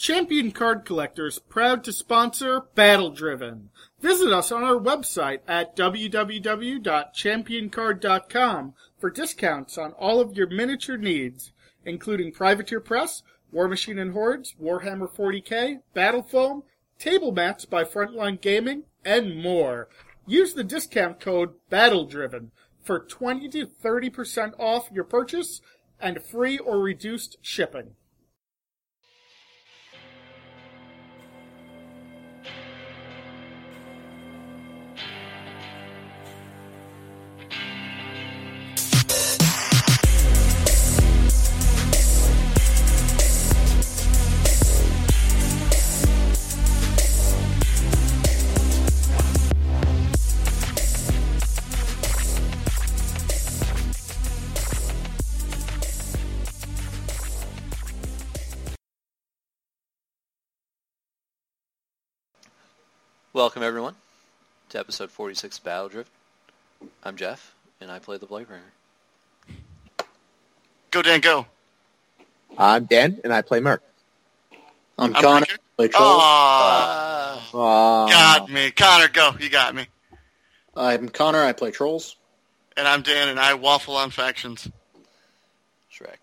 Champion Card Collectors, proud to sponsor Battle Driven. Visit us on our website at www.championcard.com for discounts on all of your miniature needs, including Privateer Press, War Machine and Hordes, Warhammer 40k, Battle Foam, table mats by Frontline Gaming, and more. Use the discount code BATTLEDRIVEN for 20 to 30% off your purchase and free or reduced shipping. Welcome, everyone, to episode 46 of Battle Driven. I'm Jeff, and I play the Blightbringer. Go, Dan, go. I'm Dan, and I play Merc. I'm Connor. I play Trolls. Got me. Connor, go. You got me. I'm Connor. I play Trolls. And I'm Dan, and I waffle on factions. Shrek.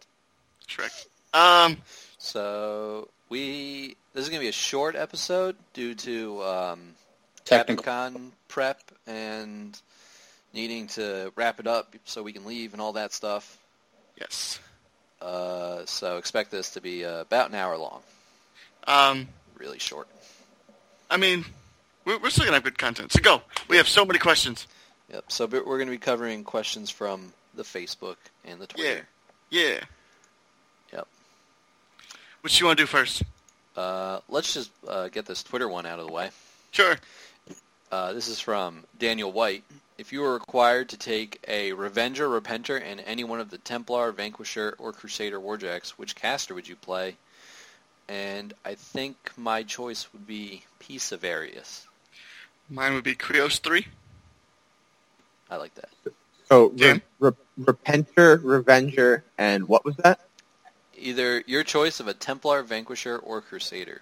So, this is going to be a short episode due to Technicon prep and needing to wrap it up so we can leave and all that stuff. Yes. So expect this to be about an hour long. Really short. I mean, we're still going to have good content. So go. We have so many questions. Yep. So we're going to be covering questions from the Facebook and the Twitter. Yeah. Yep. What you want to do first? Let's just get this Twitter one out of the way. Sure. This is from Daniel White. If you were required to take a Revenger, Repenter, and any one of the Templar, Vanquisher, or Crusader Warjacks, which caster would you play? And I think my choice would be Peace of Arius. Mine would be Krios 3. I like that. So, Repenter, Revenger, and what was that? Either your choice of a Templar, Vanquisher, or Crusader.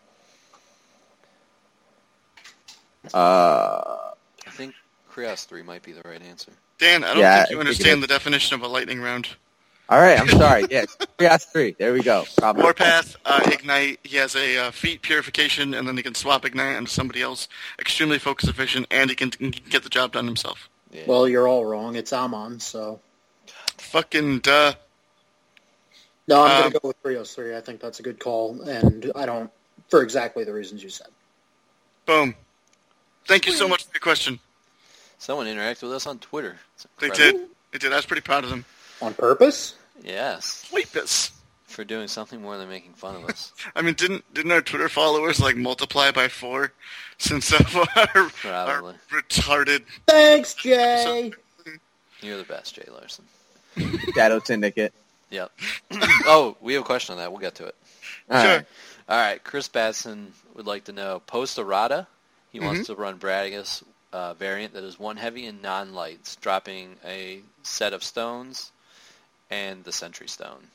I think Krios 3 might be the right answer. Dan, I don't think you understand the definition of a lightning round. All right, I'm sorry. Yes, Krios 3. There we go. Warpath, Ignite. He has a feat purification, and then he can swap Ignite onto somebody else. Extremely focus efficient, and he can get the job done himself. Yeah. Well, you're all wrong. It's Amon, so... Fucking duh. No, I'm going to go with Krios 3. I think that's a good call, and I don't... For exactly the reasons you said. Boom. Thank you so much for your question. Someone interacted with us on Twitter. They did. I was pretty proud of them. On purpose? Yes. Purpose. For doing something more than making fun of us. I mean, didn't our Twitter followers multiply by 4 since our retarded... Thanks, Jay! You're the best, Jay Larson. Shadow Syndicate. Yep. Oh, we have a question on that. We'll get to it. Sure. All right. Chris Batson would like to know, post-errata, he wants to run Bradigus variant that is 1 heavy and non-lights, dropping a set of stones and the Sentry Stone.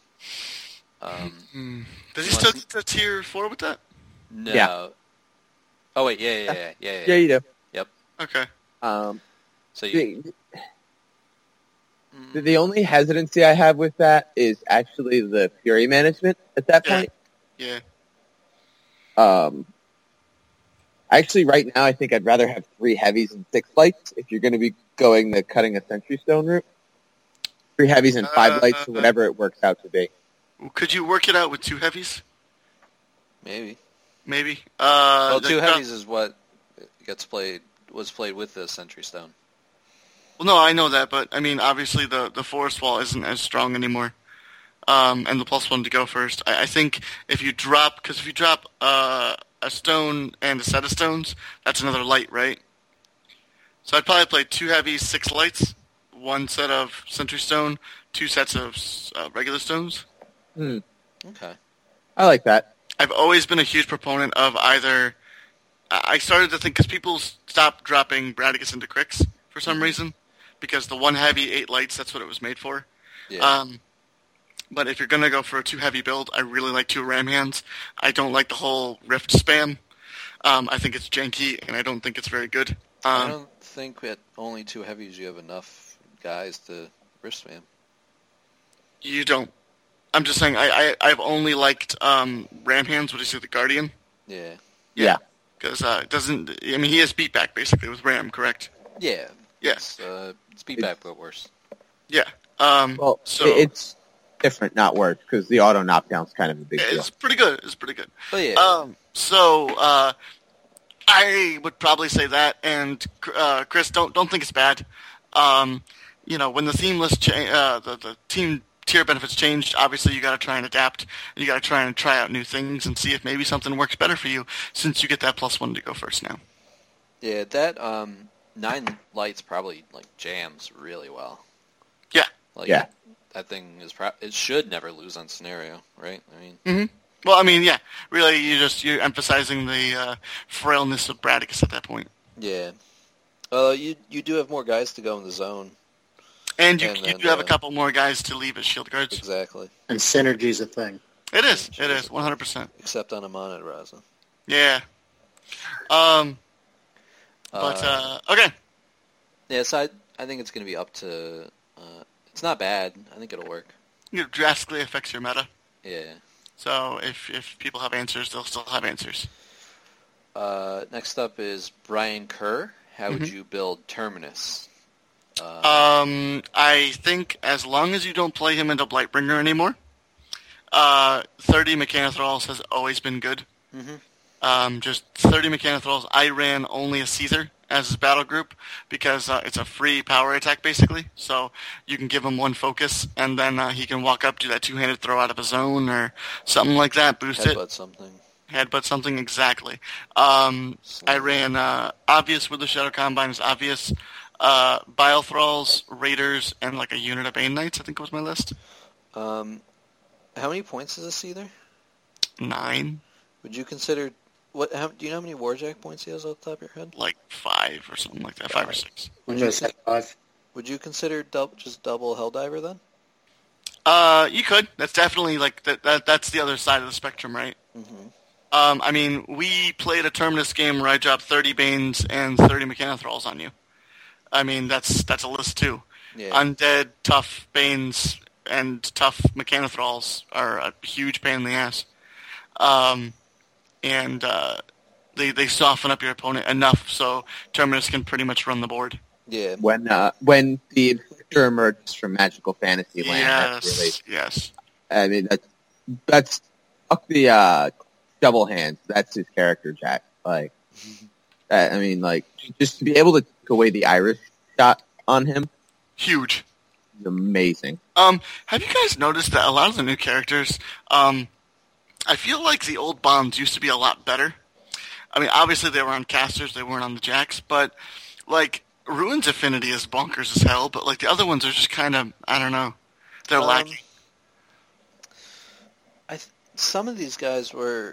Does he still get to tier 4 with that? No. Yeah. Oh, wait. Yeah. Yeah, you do. Yep. Okay. So you... The only hesitancy I have with that is actually the Fury management at that point. Yeah. Actually, right now, I think I'd rather have 3 heavies and 6 lights if you're going to be going the cutting a Sentry Stone route. 3 heavies and 5 lights, or whatever it works out to be. Could you work it out with 2 heavies? Maybe. Well, 2 heavies is what was played with the Sentry Stone. Well, no, I know that, but, I mean, obviously the Forest Wall isn't as strong anymore. And the +1 to go first. I think if you drop a stone and a set of stones, that's another light, right? So I'd probably play 2 heavies, 6 lights, 1 set of Sentry Stone, 2 sets of regular stones. Okay. I like that. I've always been a huge proponent of either... I started to think, because people stopped dropping Bradigus into Crix for some reason, because the 1 heavy, 8 lights, that's what it was made for. Yeah. But if you're going to go for a 2 heavy build, I really like 2 ram hands. I don't like the whole rift spam. I think it's janky, and I don't think it's very good. I don't think at only 2 heavies you have enough guys to rift spam. You don't. I'm just saying I've only liked ram hands when you see the Guardian. Yeah. Yeah. Because it doesn't... I mean, he has beatback, basically, with ram, correct? Yeah. Yeah. It's beatback, but worse. Yeah. Well, so it's different, not worse, because the auto knockdown's kind of a big deal. it's pretty good. It's pretty good. Oh, yeah. I would probably say that, and Chris, don't think it's bad. When the theme list the team tier benefits changed, obviously you got to try and adapt. You got to try out new things and see if maybe something works better for you, since you get that +1 to go first now. Yeah, that 9 lights probably jams really well. Yeah. Yeah. That thing is it should never lose on scenario, right? I mean. Mm-hmm. Well, I mean, yeah. Really, you're emphasizing the frailness of Bradicus at that point. Yeah. You do have more guys to go in the zone. And you do have a couple more guys to leave as shield guards. Exactly. And synergy's a thing. It is, 100%. Except on Amon and Raza. Yeah. Okay. Yeah, so I think it's going to be up to... it's not bad. I think it'll work. It drastically affects your meta. Yeah. So if people have answers, they'll still have answers. Next up is Brian Kerr. How would you build Terminus? I think as long as you don't play him into Blightbringer anymore, 30 Mechanothralls has always been good. Mm-hmm. Just 30 Mechanothralls. I ran only a Caesar as his battle group because it's a free power attack basically. So you can give him 1 focus and then he can walk up, do that 2-handed throw out of a zone or something like that, boost it. Headbutt something, exactly. I ran Obvious with the Shadow Combine is Obvious. Bile Thralls, Raiders, and a unit of Bane Knights, I think was my list. How many points is this either? 9. Would you consider... do you know how many Warjack points he has off the top of your head? 5 or something like that, 5 or 6. I'm going to say 5. Would you consider just double Helldiver then? You could. That's definitely that's the other side of the spectrum, right? Mm-hmm. I mean, we played a Terminus game where I dropped 30 Banes and 30 Mechanothralls on you. I mean, that's a list too. Yeah. Undead, tough Banes, and tough Mechanothralls are a huge pain in the ass. They soften up your opponent enough so Terminus can pretty much run the board. Yeah. When the Inflictor emerges from Magical Fantasy Land, yes. I mean, that's fuck the double hands. That's his character, Jack. Just to be able to take away the Irish shot on him, huge, is amazing. Have you guys noticed that a lot of the new characters, I feel like the old bonds used to be a lot better. I mean, obviously they were on casters, they weren't on the jacks, but Ruin's Affinity is bonkers as hell, but the other ones are just kind of, I don't know, they're lacking. Some of these guys were,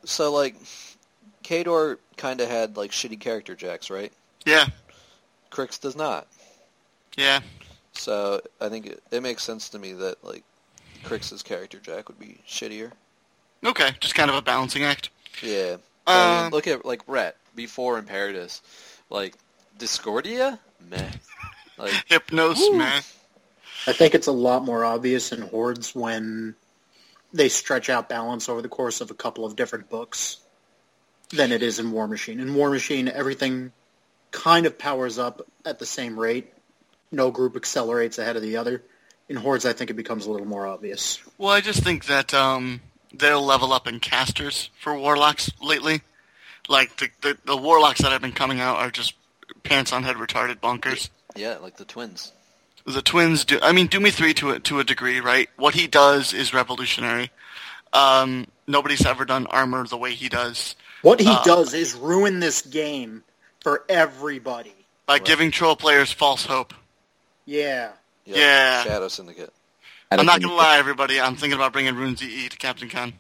Kador kind of had shitty character jacks, right? Yeah. Crix does not. Yeah. So I think it makes sense to me that Crix's character jack would be shittier. Okay, just kind of a balancing act. Yeah. I mean, look at Rhett before Imperatus. Discordia? Meh. Hypnos, meh. I think it's a lot more obvious in Hordes when they stretch out balance over the course of a couple of different books than it is in War Machine. In War Machine, everything kind of powers up at the same rate. No group accelerates ahead of the other. In Hordes, I think it becomes a little more obvious. Well, I just think that they'll level up in casters for Warlocks lately. The Warlocks that have been coming out are just pants on head retarded bonkers. Yeah, the Twins. The Twins do. I mean, Doomy 3 to a degree, right? What he does is revolutionary. Nobody's ever done armor the way he does. What he does is ruin this game for everybody. By giving troll players false hope. Yeah. Yep. Yeah. Shadow Syndicate. I'm not going to lie, everybody. I'm thinking about bringing Runes EE to Captain Con.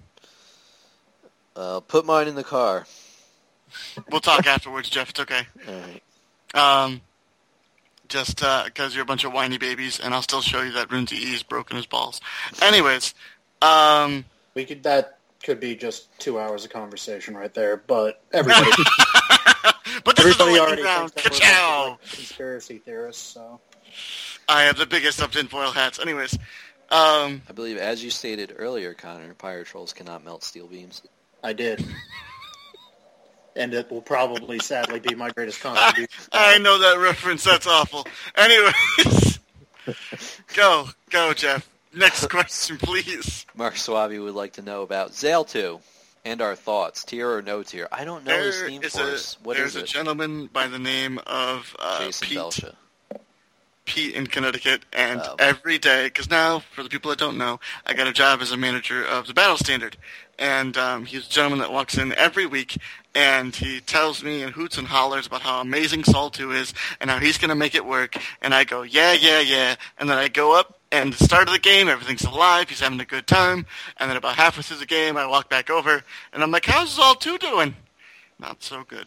Put mine in the car. We'll talk afterwards, Jeff. It's okay. All right. just because you're a bunch of whiny babies, and I'll still show you that Runzi E's broken his balls. Anyways, that could be just 2 hours of conversation right there, but everybody, but this everybody is the already round. thinks that we're a bunch of conspiracy theorists, so. I have the biggest of tinfoil hats. Anyways, I believe, as you stated earlier, Connor, Pyro Trolls cannot melt steel beams. I did. And it will probably, sadly, be my greatest contribution. I know that reference. That's awful. Anyways, go, Jeff. Next question, please. Mark Swaby would like to know about Zale 2 and our thoughts, tier or no tier. I don't know his Steam Force. What is it? There's a gentleman by the name of Jason Belsha. Pete in Connecticut, and every day, because now, for the people that don't know, I got a job as a manager of the Battle Standard, and he's a gentleman that walks in every week, and he tells me and hoots and hollers about how amazing Sol 2 is, and how he's going to make it work, and I go, yeah, and then I go up, and at the start of the game, everything's alive, he's having a good time, and then about halfway through the game, I walk back over, and I'm like, how's Sol 2 doing? Not so good.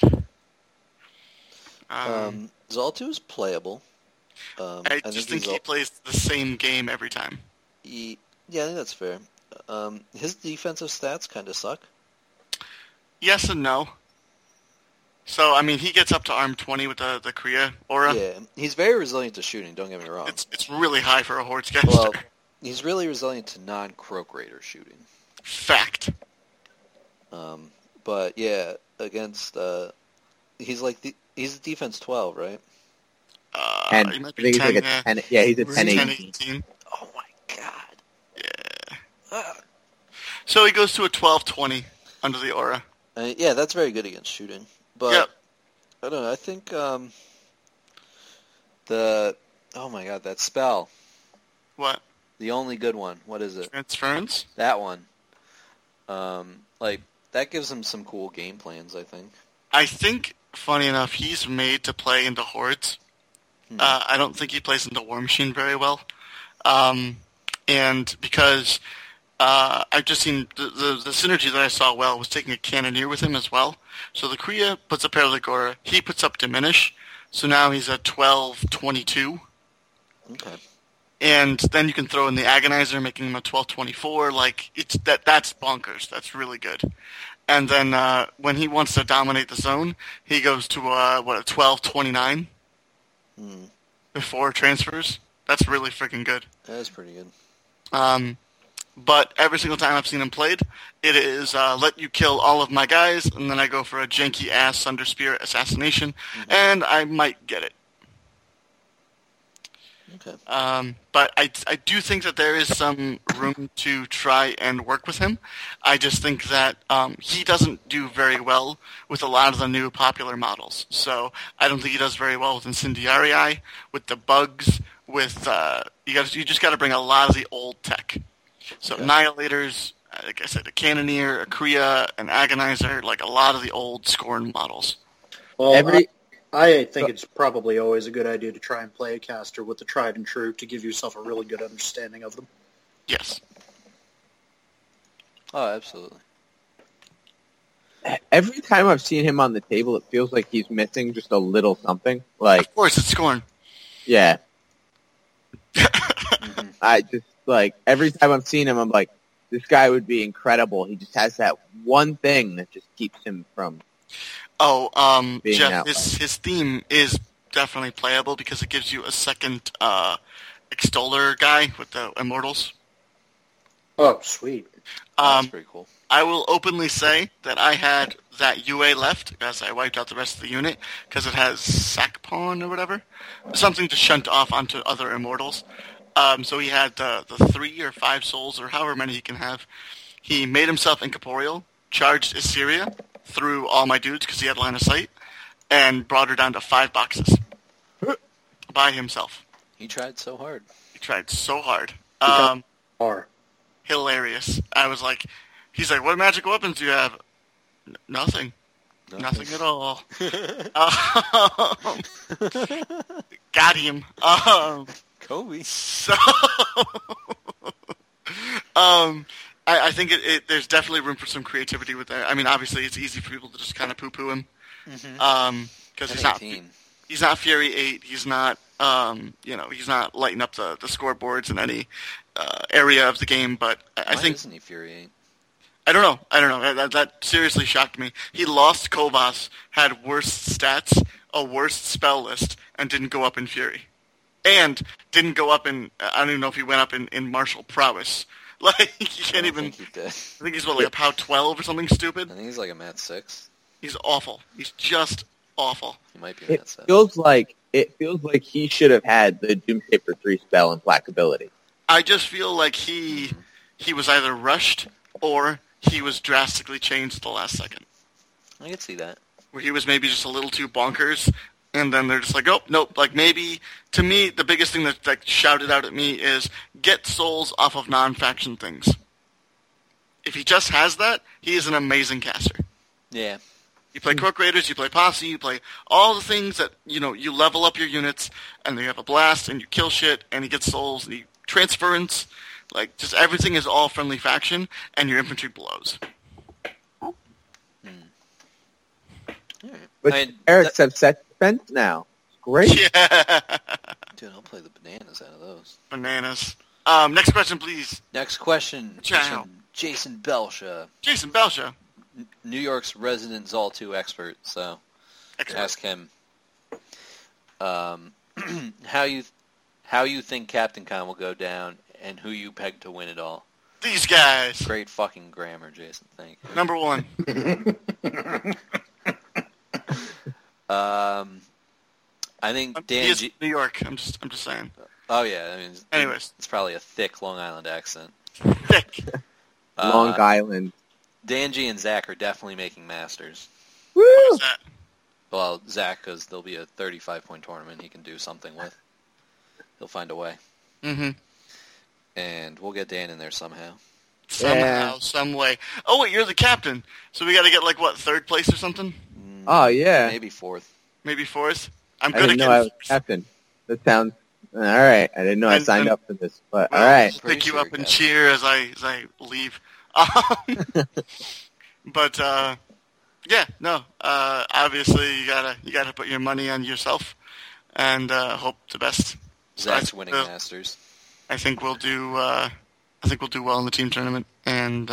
Zol 2 is playable. I just think he plays the same game every time. Yeah, I think that's fair. His defensive stats kind of suck. Yes and no. So, I mean, he gets up to arm 20 with the Kriya aura. Yeah, he's very resilient to shooting, don't get me wrong. It's really high for a Horde Scaster. Well, he's really resilient to non-Croak Raider shooting. Fact. But, yeah, against... he's defense 12, right? And he I might be think he's 10, like a 10. Yeah, he's a 10 18. Oh, my God. Yeah. So he goes to a 12-20 under the aura. Yeah, that's very good against shooting. But, Yep. I don't know, I think oh my God, that spell. What? The only good one. What is it? Transference? That one. That gives him some cool game plans, I think. I think, funny enough, he's made to play into Hordes. I don't think he plays into War Machine very well. And because I've just seen the synergy that I saw was taking a Cannoneer with him as well. So the Kriya puts up Paralytic Aura, he puts up Diminish, so now he's at 12-22. Okay. And then you can throw in the Agonizer, making him a 12-24. Like, that's bonkers. That's really good. And then when he wants to dominate the zone, he goes to a 12-29 before transfers. That's really freaking good. That is pretty good. But every single time I've seen him played, it is let you kill all of my guys, and then I go for a janky-ass Sunder Spear assassination, and I might get it. Okay. But I do think that there is some room to try and work with him. I just think that he doesn't do very well with a lot of the new popular models. So I don't think he does very well with Incendiarii, with the bugs, with you just got to bring a lot of the old tech. So Annihilators, like I said, a Cannoneer, a Kriya, an Agonizer, like a lot of the old Scorn models. Well, I think it's probably always a good idea to try and play a caster with the tried and true to give yourself a really good understanding of them. Yes. Oh, absolutely. Every time I've seen him on the table, it feels like he's missing just a little something. Like, Of course, it's Scorn. yeah. I just, like, every time I've seen him, I'm like, this guy would be incredible. He just has that one thing that just keeps him from... being Jeff, out. his theme is definitely playable because it gives you a second Extoller guy with the Immortals. Oh, sweet. That's pretty cool. I will openly say that I had that UA left as I wiped out the rest of the unit because it has sack pawn or whatever, something to shunt off onto other Immortals. So he had the 3 or 5 souls or however many he can have. He made himself incorporeal, charged Assyria through all my dudes because he had line of sight, and brought her down to 5 boxes by himself. He tried so hard. He tried so hard. Hilarious. I was like, he's like, what magical weapons do you have? Nothing. Nothing at all. Got him. Kobe. So, I think there's definitely room for some creativity with that. I mean, obviously, it's easy for people to just kind of poo-poo him. Because he's not... 18. He's not Fury 8. He's not, he's not lighting up the scoreboards in any area of the game. But I Why think isn't he Fury 8? I don't know. That seriously shocked me. He lost Kovas, had worse stats, a worse spell list, and didn't go up in Fury. And didn't go up in, I don't even know if he went up in martial prowess. Like, you can't even, I think he did. I think he's like a POW 12 or something stupid. I think he's like a Mat 6. He's awful. He's just awful. He might be a It Mat 7. feels like he should have had the Doomshaper 3 spell and Placability. I just feel like he was either rushed or he was drastically changed at the last second. I could see that. Where he was maybe just a little too bonkers, and then they're just like, oh, nope. Like maybe, to me, the biggest thing that shouted out at me is get souls off of non-faction things. If he just has that, he is an amazing caster. Yeah. You play Croak Raiders, you play Posse, you play all the things that, you level up your units, and they have a blast, and you kill shit, and he gets souls, and he transference. Like, just everything is all friendly faction, and your infantry blows. Alright. But Eric's have set defense now. Great. Yeah. Dude, I'll play the bananas out of those. Bananas. Next question, please. Next question. Ciao. Jason Belsha. Jason Belsha. New York's resident Zol 2 expert, so Expert. ask him how you think Captain Con will go down and who you peg to win it all. These guys. Great fucking grammar, Jason. Thank you. Number one. I think He Dan is G. New York. I'm just saying. Oh yeah, I mean, Anyways. it's probably a thick Long Island accent. Thick. Long Island. Dan G and Zach are definitely making Masters. Woo! What's that? Well, Zach, because there'll be a 35-point tournament he can do something with. He'll find a way. Mm-hmm. And we'll get Dan in there somehow. Somehow, Yeah. some way. Oh, wait, you're the captain. So we got to get, like, what, third place or something? Oh, yeah. Maybe fourth. Maybe fourth? I'm I good didn't at know I getting was captain. That sounds... All right. I didn't know I And- signed and- up for this, but Well, all right. I'll Pretty pick you sure up you're and captain. cheer as I leave. But yeah, no. Obviously, you gotta put your money on yourself and hope the best. Zach's So winning Masters. I think we'll do. I think we'll do well in the team tournament, and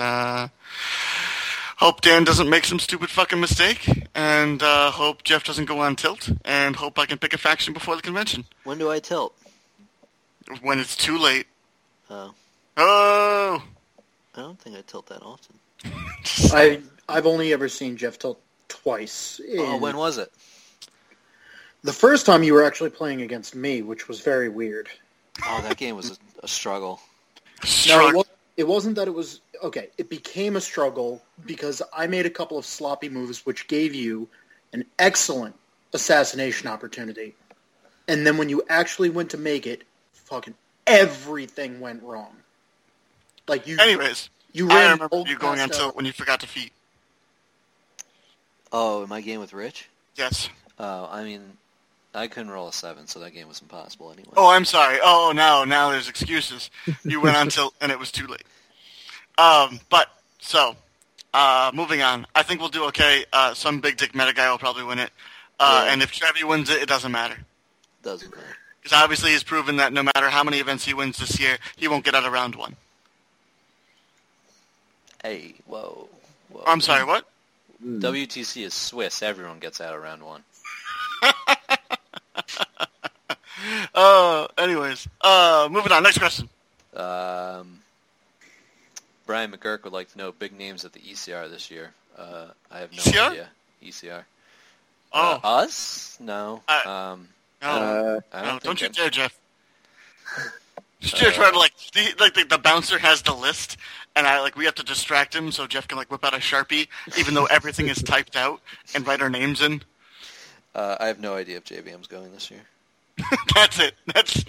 hope Dan doesn't make some stupid fucking mistake, and hope Jeff doesn't go on tilt, and hope I can pick a faction before the convention When do I tilt? when it's too late. Oh, Oh. I don't think I tilt that often. I've only ever seen Jeff tilt twice. Oh, when was it? The first time you were actually playing against me, which was very weird. Oh, that game was a struggle. No, it wasn't that it was... Okay, it became a struggle because I made a couple of sloppy moves which gave you an excellent assassination opportunity. And then when you actually went to make it, fucking everything went wrong. Like you... Anyways, You I ran remember both you going on past tilt when you forgot to feed. Oh, in my game with Rich? Yes. I mean, I couldn't roll a 7, so that game was impossible anyway. Oh, I'm sorry. Oh, now there's excuses. You went on tilt and it was too late. Moving on. I think we'll do okay. Some big dick meta guy will probably win it. Yeah. And if Trevi wins it, it doesn't matter. Doesn't matter. Because obviously he's proven that no matter how many events he wins this year, he won't get out of round one. Hey, whoa. Oh, I'm sorry, what? WTC is Swiss. Everyone gets out of round 1. Anyways. Moving on. Next question. Brian McGurk would like to know big names at the ECR this year. I have no ECR? idea. ECR. Oh. Us? No. No. I No, don't you think dare, Jeff. Just try to the bouncer has the list, and we have to distract him so Jeff can whip out a Sharpie, even though everything is typed out, and write our names in. I have no idea if JBM's going this year. That's it. That's.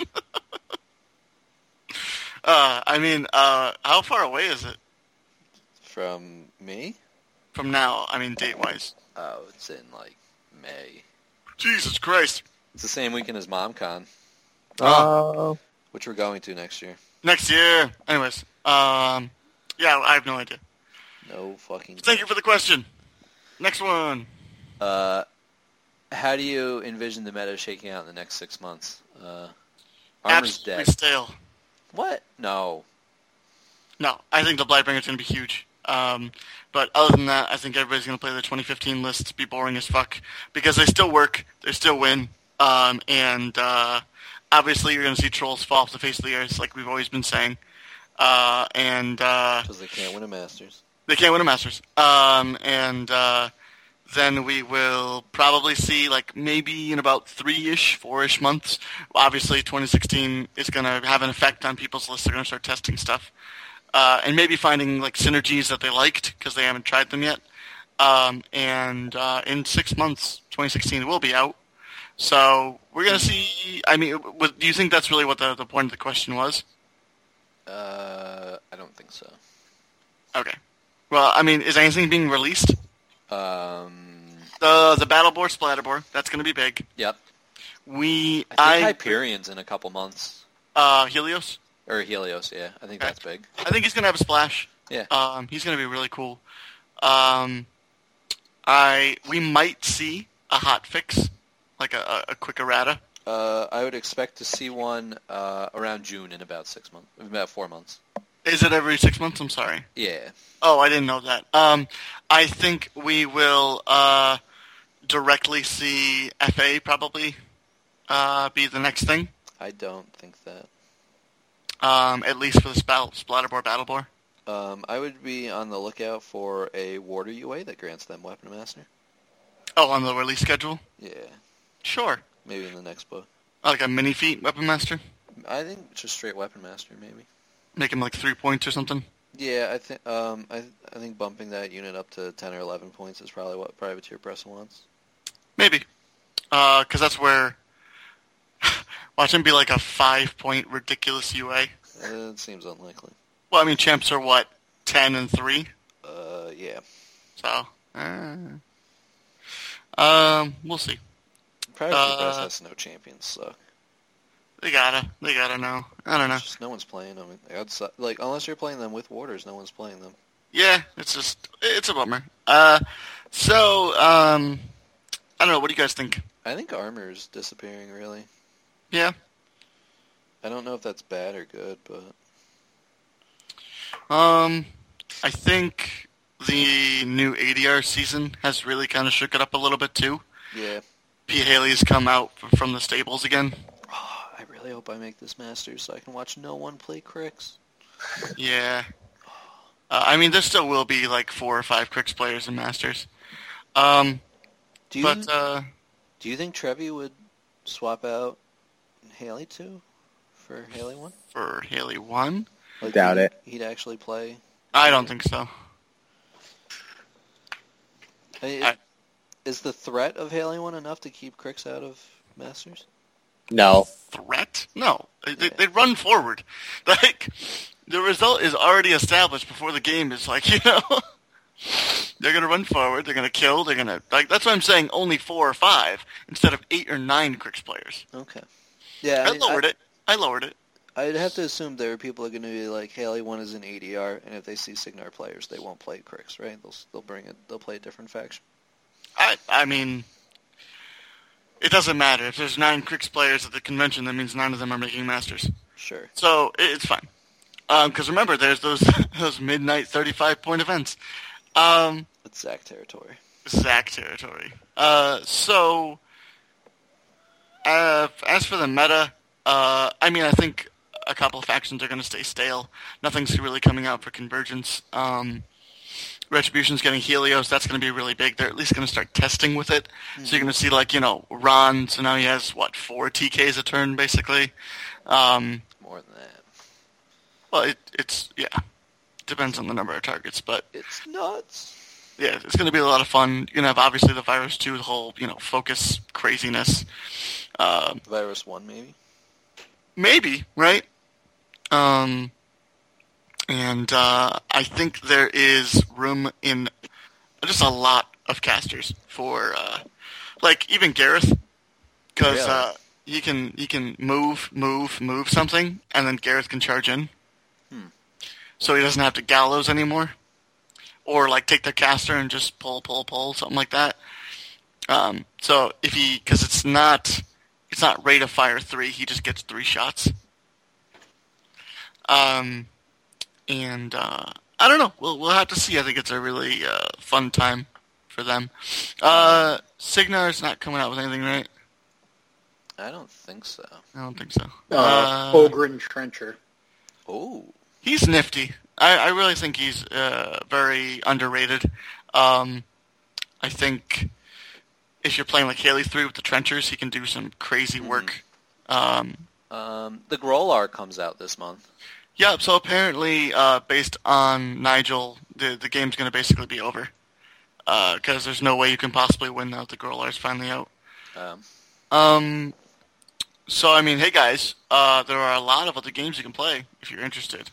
How far away is it From me? from now? I mean, date-wise. Oh, it's in May. Jesus Christ! It's the same weekend as MomCon, Oh. which we're going to next year. Next year. Anyways, yeah, I have no idea. No fucking. Thank you for the question. Next one. How do you envision the meta shaking out in the next 6 months? Armor's Absolutely dead. stale. What? No. No, I think the Blightbringer's going to be huge. But other than that, I think everybody's going to play the 2015 lists, be boring as fuck, because they still work, they still win, and obviously you're going to see trolls fall off the face of the earth, like we've always been saying. Because they can't win a Masters. They can't win a Masters. Then we will probably see, like, maybe in about 3-ish, 4-ish months. Obviously, 2016 is going to have an effect on people's lists. They're going to start testing stuff. And maybe finding, like, synergies that they liked, because they haven't tried them yet. In 6 months, 2016 will be out. So, we're going to see... I mean, do you think that's really what the point of the question was? I don't think so. Okay. Well, I mean, is anything being released? The Battleborn, Splatterborn, that's going to be big. Yep. I think Hyperion's in a couple months. Helios? Or Helios, yeah. I think that's big. I think he's going to have a splash. Yeah. He's going to be really cool. We might see a hot fix, like a quick errata. I would expect to see one around June in about 6 months. About 4 months. Is it every 6 months? I'm sorry. Yeah. Oh, I didn't know that. I think we will directly see FA probably be the next thing. I don't think that. At least for the Splatterborn Battleborn. I would be on the lookout for a Warder UA that grants them Weapon Master. Oh, on the release schedule? Yeah. Sure. Maybe in the next book. Like a mini feat Weapon Master? I think just straight Weapon Master, maybe. Make him like 3 points or something? Yeah, I think bumping that unit up to 10 or 11 points is probably what Privateer Press wants. Maybe. Because that's where... Watch him be like a 5-point ridiculous UA. It seems unlikely. Well, I mean, champs are what? 10 and 3? Yeah. So, we'll see. Privateer Press has no champions, so... They gotta know. I don't know. Just no one's playing them. Outside, like, unless you're playing them with Warders, no one's playing them. Yeah, it's a bummer. I don't know, what do you guys think? I think Armor's disappearing, really. Yeah. I don't know if that's bad or good, but... I think the new ADR season has really kind of shook it up a little bit, too. Yeah. P. Haley's come out from the stables again. Oh, I really hope I make this Masters so I can watch no one play Crix. Yeah. I mean, there still will be like 4 or 5 Crix players in Masters. Do you think Trevi would swap out Haley 2 for Haley 1? For Haley 1? Like, doubt it. He'd actually play. I don't think so. Is the threat of Haley 1 enough to keep Crix out of Masters? No. Threat? No. They run forward. Like, the result is already established before the game is like, they're going to run forward, they're going to kill, they're going to... Like, that's why I'm saying only 4 or 5 instead of 8 or 9 Crix players. Okay. Yeah, I lowered it. I'd have to assume there are people who are going to be like, Haley 1 is an ADR, and if they see Signar players, they won't play Crix, right? They'll play a different faction. I mean, it doesn't matter. If there's 9 Crix players at the convention, that means 9 of them are making Masters. Sure. So, it's fine. Because remember, there's those midnight 35-point events. It's Zach territory. As for the meta, I mean, I think a couple of factions are going to stay stale. Nothing's really coming out for Convergence. Retribution's getting Helios. That's going to be really big. They're at least going to start testing with it. Mm-hmm. So you're going to see, like, Ron. So now he has, 4 TKs a turn, basically. More than that. Well, it's depends on the number of targets, but... It's nuts. Yeah, it's going to be a lot of fun. You're going to have, obviously, the Virus 2, the whole, focus craziness. Virus 1, maybe? Maybe, right? And I think there is room in just a lot of casters for, even Gareth, because he can move something, and then Gareth can charge in. So he doesn't have to gallows anymore, or take their caster and just pull, something like that. So because it's not rate of fire 3, he just gets 3 shots. And I don't know. We'll have to see. I think it's a really fun time for them. Signar's not coming out with anything, right? I don't think so. I don't think so. Ogren Trencher. Oh. He's nifty. I really think he's very underrated. I think if you're playing like Haley 3 with the Trenchers, he can do some crazy work. The Growlar comes out this month. Yeah, so apparently, based on Nigel, the game's going to basically be over. Because there's no way you can possibly win now that the Growlar's finally out. So, I mean, hey guys, there are a lot of other games you can play if you're interested.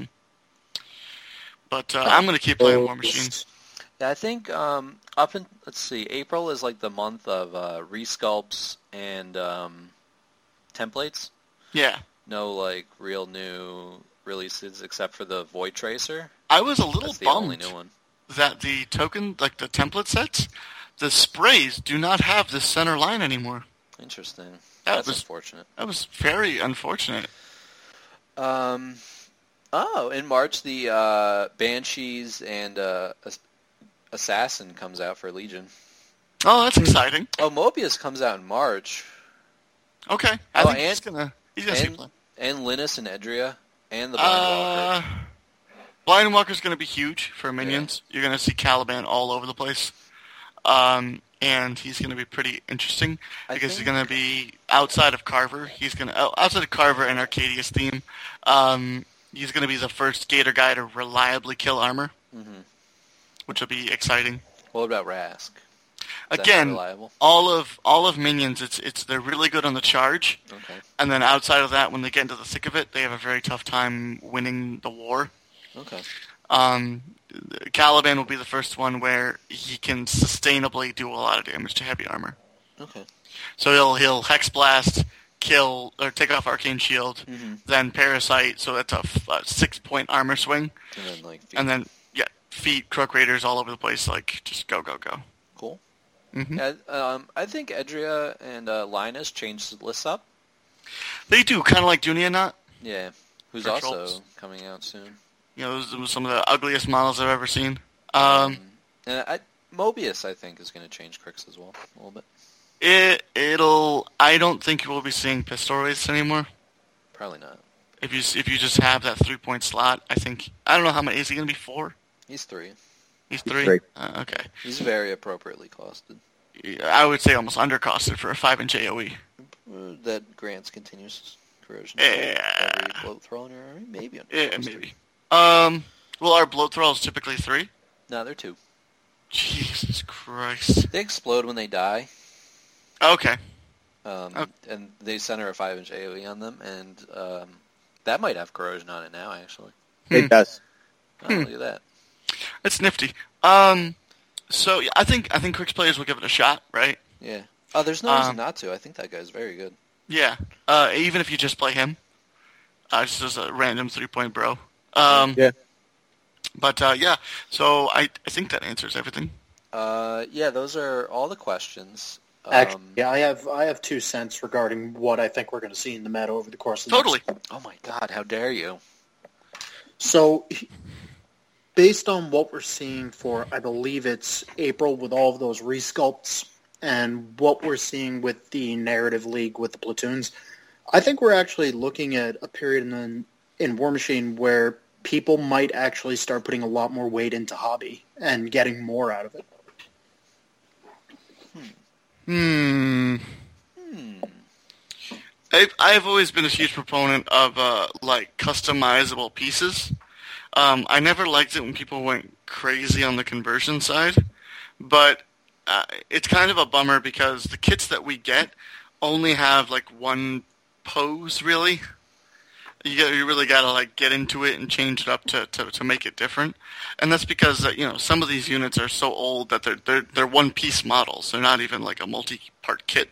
But I'm going to keep playing War Machine. Yeah, I think let's see, April is like the month of resculpts and templates. Yeah. No, like, real new releases except for the Void Tracer. I was a little That's the only bummed new one. that the token, like the template sets, the sprays do not have this center line anymore. Interesting. That's unfortunate. That was very unfortunate. In March, the Banshees and Assassin comes out for Legion. Oh, that's exciting. Oh, Mobius comes out in March. Okay. I think he's gonna see play. And Linus and Edria and the Blind Walker. Blind Walker's gonna be huge for minions. Yeah. You're gonna see Caliban all over the place. And he's gonna be pretty interesting because he's gonna be outside of Carver. Outside of Carver and Arcadia's theme. He's gonna be the first Gator guy to reliably kill armor, which will be exciting. What about Rask? Again, all of minions, they're really good on the charge. Okay. And then outside of that, when they get into the thick of it, they have a very tough time winning the war. Okay. Caliban will be the first one where he can sustainably do a lot of damage to heavy armor. Okay. So he'll Hex Blast, kill or take off Arcane Shield, then Parasite. So that's a 6-point armor swing. And then feet, Croak Raiders all over the place. Like just go. Cool. Mm-hmm. Yeah, I think Edria and Linus changed the lists up. They do, kind of like Junia Knot. Yeah, who's Patrols. also coming out soon. You know, those are some of the ugliest models I've ever seen. And Mobius, I think, is going to change Crix as well a little bit. I don't think we'll be seeing Pistores anymore. Probably not. If you just have that 3-point slot, I don't know how many. Is he going to be 4? He's 3. He's 3? Okay. He's very appropriately costed. I would say almost undercosted for a 5-inch AoE. That grants continuous corrosion. Yeah. Every bloat throw in your army? Maybe. Yeah, maybe. Well, our bloat thralls typically 3? No, they're 2. Jesus Christ. They explode when they die. Okay. And they center a 5-inch AoE on them, and that might have corrosion on it now, actually. It does. Oh, look at that. It's nifty. So yeah, I think Crix players will give it a shot, right? Yeah. Oh, there's no reason not to. I think that guy's very good. Yeah. Even if you just play him, just as a random 3-point bro. Yeah. But yeah. So I think that answers everything. Yeah, those are all the questions. Actually, yeah, I have 2 cents regarding what I think we're going to see in the meta over the course of the Totally. Oh my God! How dare you? So, based on what we're seeing for, I believe it's April with all of those resculpts, and what we're seeing with the narrative league with the platoons, I think we're actually looking at a period in War Machine where people might actually start putting a lot more weight into hobby and getting more out of it. I've always been a huge proponent of like customizable pieces. I never liked it when people went crazy on the conversion side, but it's kind of a bummer because the kits that we get only have like one pose really. You really gotta like get into it and change it up to make it different, and that's because some of these units are so old that they're one piece models. They're not even like a multi-part kit.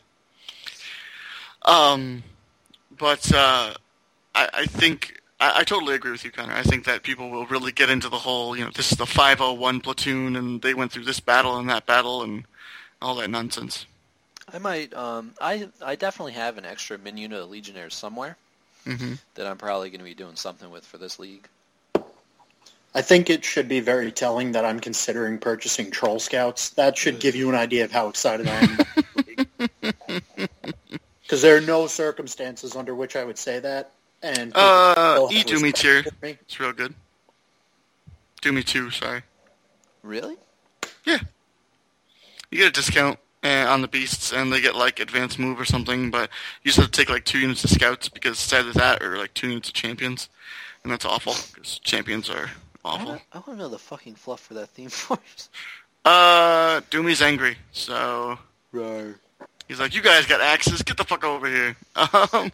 But I think I totally agree with you, Connor. I think that people will really get into the whole this is the 501 platoon and they went through this battle and that battle, and all that nonsense. I might. I definitely have an extra min unit of Legionnaires somewhere that I'm probably going to be doing something with for this league. I think it should be very telling that I'm considering purchasing Troll Scouts. That should give you an idea of how excited I am. Because there are no circumstances under which I would say that. And Doomy tier. It's real good. Doomy 2, sorry. Really? Yeah. You get a discount on the beasts, and they get, like, advanced move or something, but you just have to take, like, 2 units of scouts, because instead of that, or, like, 2 units of champions. And that's awful, because champions are awful. I want to know the fucking fluff for that theme force. Doomy's angry, so... Right. He's like, you guys got axes, get the fuck over here. A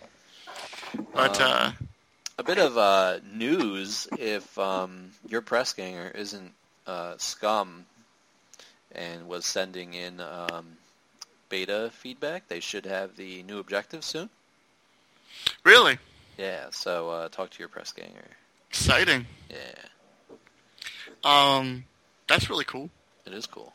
bit of news, if your press ganger isn't scum and was sending in beta feedback, they should have the new objectives soon. Really? Yeah, so talk to your press ganger. Exciting. Yeah. That's really cool. It is cool.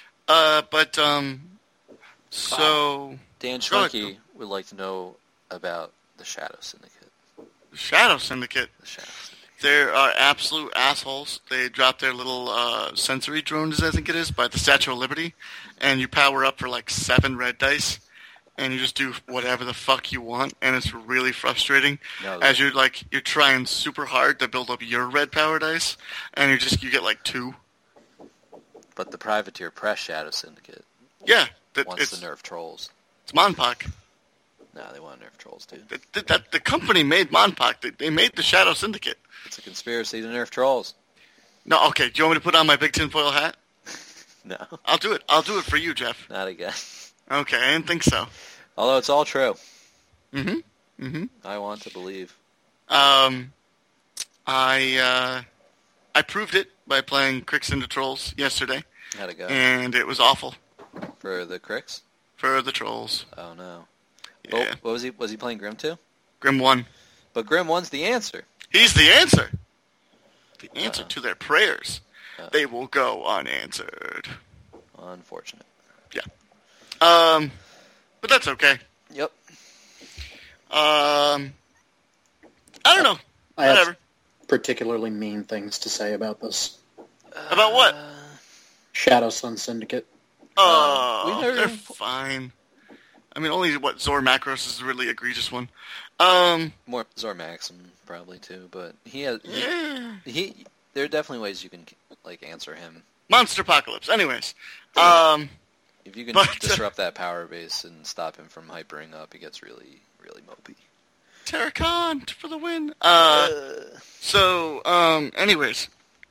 So... Dan Schwenke would like to know about the Shadow Syndicate. Shadow Syndicate. The Shadow Syndicate. They are absolute assholes. They drop their little sensory drones, I think it is, by the Statue of Liberty, and you power up for like 7 red dice, and you just do whatever the fuck you want, and it's really frustrating. No, as you're trying super hard to build up your red power dice, and you get like 2. But the Privateer Press Shadow Syndicate Yeah, wants to nerf trolls. It's Monpok. No, they want to nerf trolls too. The company made Monpok. They made the Shadow Syndicate. It's a conspiracy to nerf trolls. No, okay. Do you want me to put on my big tinfoil hat? No. I'll do it. I'll do it for you, Jeff. Not again. Okay, I didn't think so. Although it's all true. Mm-hmm. I want to believe. I proved it by playing Crix into Trolls yesterday. How'd it go? And it was awful. For the Crix? For the Trolls. Oh, no. Yeah. What was he playing Grim 2? Grim 1. But Grim 1's the answer. He's the answer. The answer to their prayers. They will go unanswered. Unfortunate. Yeah. But that's okay. Yep. I don't know. Whatever. Have particularly mean things to say about this. About what? Shadow Sun Syndicate. They're fine. I mean, only Zor Macros is a really egregious one. More Zor Maxim probably too, but there are definitely ways you can answer him. Monster Apocalypse. Anyways, if you can disrupt that power base and stop him from hypering up, he gets really, really mopey. Terracon for the win. Anyways,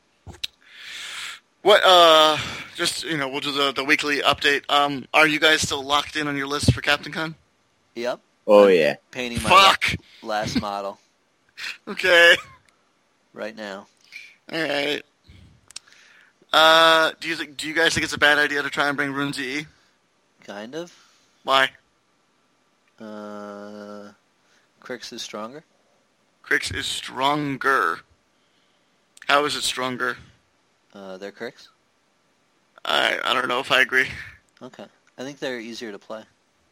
what? Just we'll do the weekly update. Are you guys still locked in on your list for Captain Con? Yep. Oh yeah. Painting my last model. Okay. Right now. All right. Do you guys think it's a bad idea to try and bring Runes EE? Kind of. Why? Crix is stronger. Crix is stronger. How is it stronger? They're Crix? I don't know if I agree. Okay. I think they're easier to play.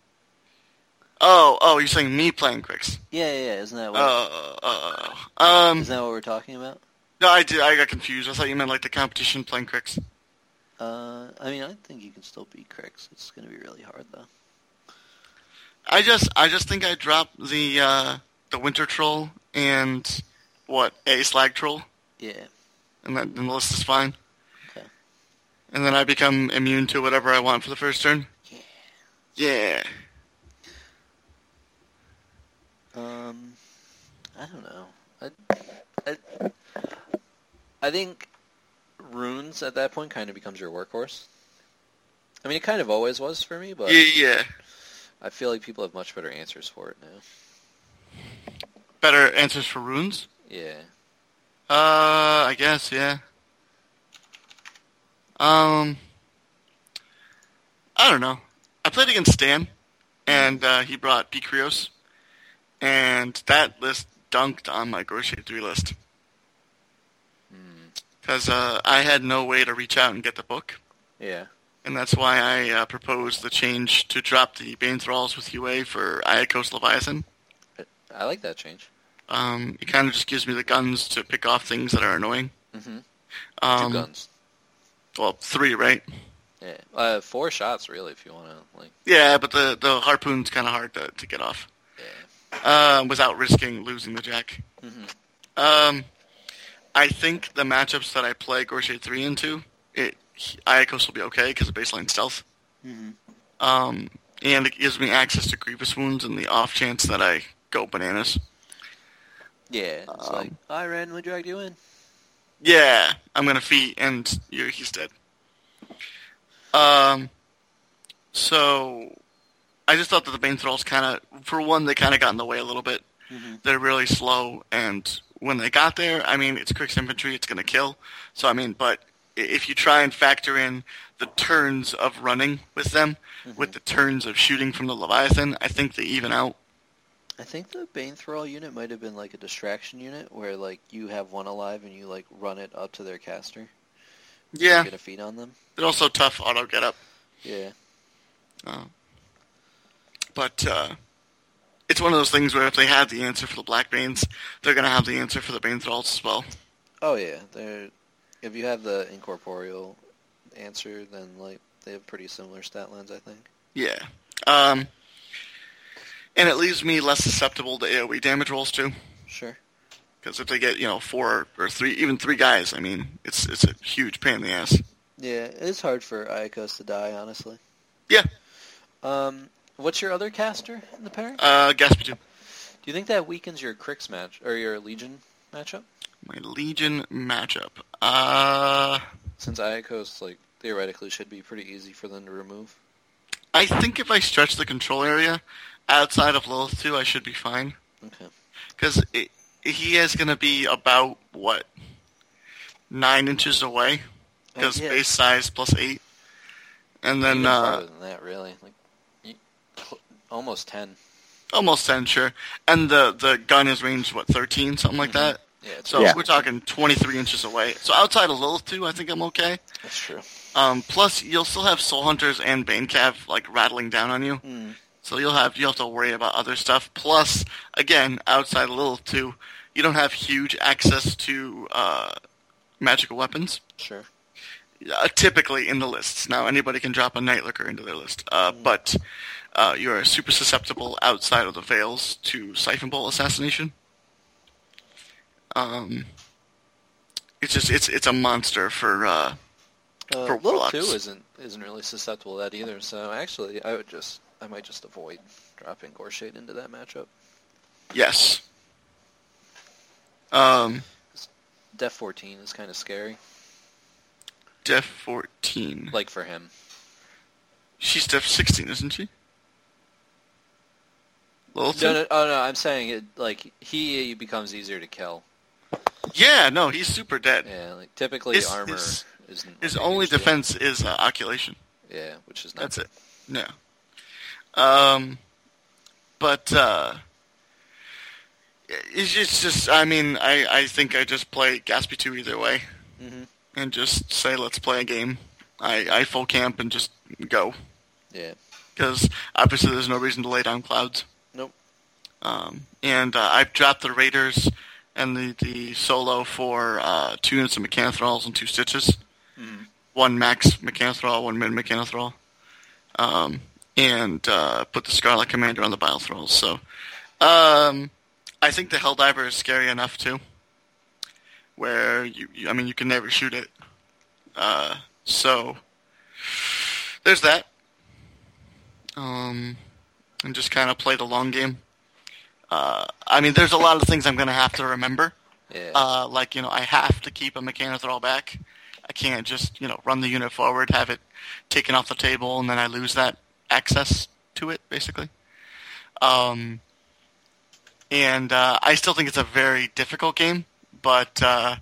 Oh, you're saying me playing Crix? Yeah. Isn't that what? Isn't that what we're talking about? No, I did. I got confused. I thought you meant like the competition playing Crix. I think you can still beat Crix. It's going to be really hard though. I just think I drop the Winter Troll and a Slag Troll. Yeah. And then the list is fine. Okay. And then I become immune to whatever I want for the first turn. Yeah. I don't know. I think Runes at that point kind of becomes your workhorse. I mean, it kind of always was for me, but yeah. I feel like people have much better answers for it now. Better answers for Runes? Yeah. I guess, yeah. I don't know. I played against Stan, and he brought Pikrios, and that list dunked on my Grotier 3 list. Because I had no way to reach out and get the book. Yeah. And that's why I proposed the change to drop the Bane Thralls with UA for Iacos Leviathan. I like that change. It kind of just gives me the guns to pick off things that are annoying. Mm-hmm. 2 Um, guns. Well, 3, right? Yeah. 4 shots, really, if you want to. Like. Yeah, but the harpoon's kind of hard to get off. Yeah. Without risking losing the jack. Mm-hmm. I think the matchups that I play Gorget 3 into, Iacos will be okay because of baseline stealth. Mm-hmm. And it gives me access to Grievous Wounds in the off chance that I go bananas. Yeah, it's like, I randomly dragged you in. Yeah, I'm going to feat, and he's dead. So, I just thought that the Bane Thralls kind of, for one, they kind of got in the way a little bit. Mm-hmm. They're really slow, and when they got there, I mean, it's Crick's infantry, it's going to kill. So, I mean, but if you try and factor in the turns of running with them, with the turns of shooting from the Leviathan, I think they even out. I think the Bane Thrall unit might have been like a distraction unit where like you have one alive and you like run it up to their caster. Yeah. Get a feed on them. They're also tough auto get up. Yeah. But it's one of those things where if they had the answer for the Black Banes, they're going to have the answer for the Bane Thralls as well. Oh yeah. If you have the incorporeal answer, then like they have pretty similar stat lines, I think. Yeah. And it leaves me less susceptible to AoE damage rolls too. Sure. Because if they get 4 or 3, even 3 guys, I mean, it's a huge pain in the ass. Yeah, it's hard for Iacos to die, honestly. Yeah. What's your other caster in the pairing? Gaspy 2. Do you think that weakens your Crix match or your Legion matchup? My Legion matchup. Since Iacos like theoretically should be pretty easy for them to remove. I think if I stretch the control area outside of Lilith 2, I should be fine. Okay. Because he is going to be about, 9 inches away? Because base size plus 8. And then... Even farther than that, really. Like, almost 10. Almost 10, sure. And the gun is ranged, 13? Something like that? Yeah. So we're talking 23 inches away. So outside of Lilith 2, I think I'm okay. That's true. Plus, you'll still have Soul Hunters and Bane Cav, rattling down on you. So you'll have to worry about other stuff. Plus, again, outside of Lilith 2, you don't have huge access to magical weapons. Sure. Typically in the lists. Now, anybody can drop a Night Lurker into their list. But you're super susceptible outside of the Veils to Siphon Bolt Assassination. It's a monster for Little Warlocks. 2 isn't really susceptible to that either, so actually I might just avoid dropping Gorshade into that matchup. Yes. Def 14 is kind of scary. Def 14. Like for him. She's Def 16, isn't she? Lilith? No, I'm saying it like he becomes easier to kill. Yeah, no, he's super dead. Yeah, like typically armor isn't. His only defense is Oculation. Yeah, which is not. That's it. No. But it's just. I mean, I think I just play Gaspy 2 either way, and just say let's play a game. I full camp and just go. Yeah. Because obviously there's no reason to lay down clouds. Nope. And I've dropped the Raiders and the solo for 2 units of Mechanothralls and 2 Stitches. 1 max Mechanothrall, 1 mid Mechanothrall. And put the Scarlet Commander on the Bile Thralls. So I think the Helldiver is scary enough too. Where you can never shoot it. So there's that. And just kind of play the long game. There's a lot of things I'm going to have to remember. Yeah. I have to keep a Mechanothrall back. I can't just, run the unit forward, have it taken off the table, and then I lose that access to it, basically. And I still think it's a very difficult game, but so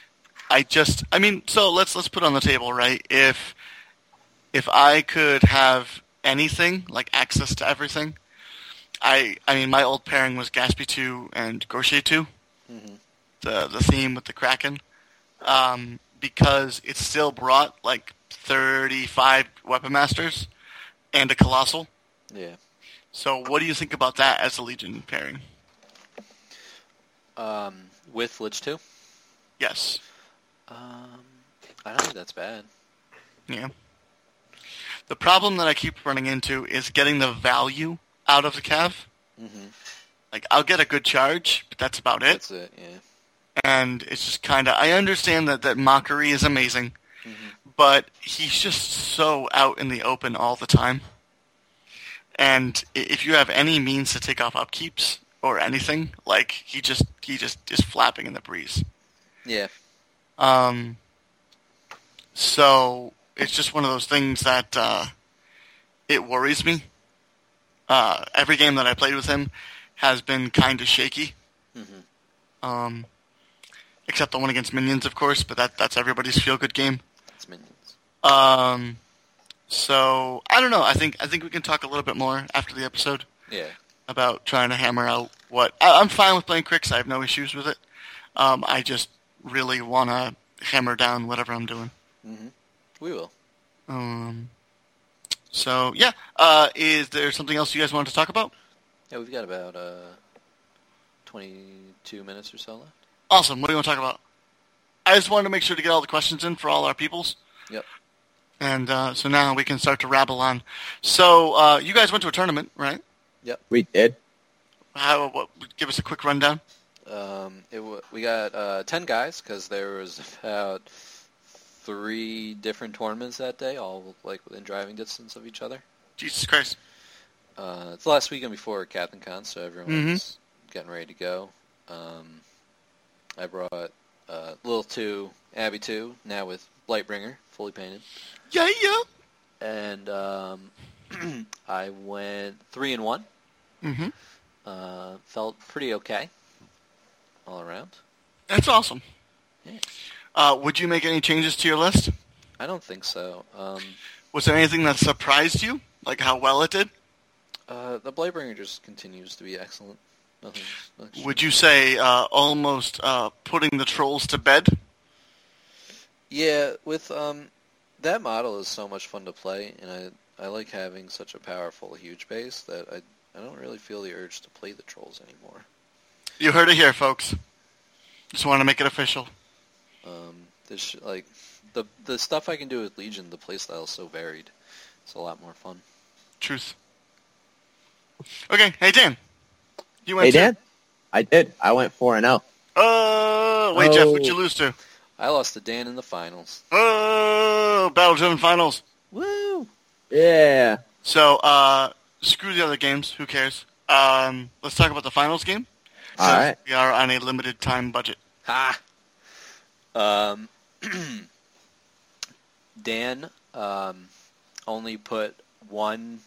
let's put on the table, right? If I could have anything, like access to everything, my old pairing was Gaspy 2 and Gorshade 2, the theme with the Kraken, because it still brought, 35 Weapon Masters and a Colossal. Yeah. So what do you think about that as a Legion pairing? With Lich 2? Yes. I don't think that's bad. Yeah. The problem that I keep running into is getting the value out of the Cav. Mm-hmm. Like, I'll get a good charge, but that's about it. That's it, yeah. And it's just kind of... I understand that Mockery is amazing, but he's just so out in the open all the time. And if you have any means to take off upkeeps or anything, like, he just is flapping in the breeze. Yeah. So it's just one of those things that it worries me. Every game that I played with him has been kind of shaky. Mm-hmm. Except the one against Minions, of course, but that's everybody's feel-good game. It's Minions. So I don't know. I think we can talk a little bit more after the episode. Yeah. About trying to hammer out what I'm fine with playing Crix. I have no issues with it. I just really want to hammer down whatever I'm doing. Mm-hmm. We will. So yeah. Is there something else you guys wanted to talk about? Yeah, we've got about 22 minutes or so left. Awesome. What do you want to talk about? I just wanted to make sure to get all the questions in for all our peoples. Yep. And so now we can start to rabble on. So you guys went to a tournament, right? Yep. We did. Give us a quick rundown. We got 10 guys because there was about 3 different tournaments that day, all like within driving distance of each other. Jesus Christ. It's the last weekend before Captain Con, so everyone's getting ready to go. I brought Lil 2, Abby 2, now with Lightbringer, fully painted. Yeah. And I went 3-1. Mm-hmm. Felt pretty okay all around. That's awesome. Yeah. Would you make any changes to your list? I don't think so. Was there anything that surprised you? Like how well it did? The Blightbringer just continues to be excellent. Nothing. Would you say almost putting the trolls to bed? Yeah, with that model is so much fun to play, and I like having such a powerful, huge base that I don't really feel the urge to play the trolls anymore. You heard it here, folks. Just want to make it official. There's like the stuff I can do with Legion, the playstyle is so varied. It's a lot more fun. Truth. Okay, hey Dan. You went Hey Dan, I did. I went 4-0. Wait, Jeff, what'd you lose to? I lost to Dan in the finals. Battle-driven finals. Woo! Yeah. So, screw the other games. Who cares? Let's talk about the finals game. All right. We are on a limited time budget. Ha! Dan only put one